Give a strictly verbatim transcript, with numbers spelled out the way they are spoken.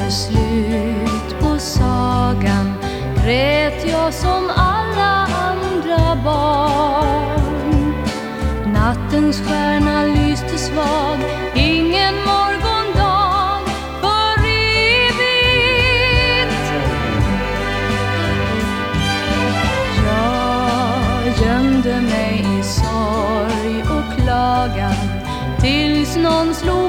det slut på sagan grät jag som alla andra barn. Nattens stjärna lyste svag, ingen morgondag för evigt. Jag gömde mig i sorg och klagan tills någon slog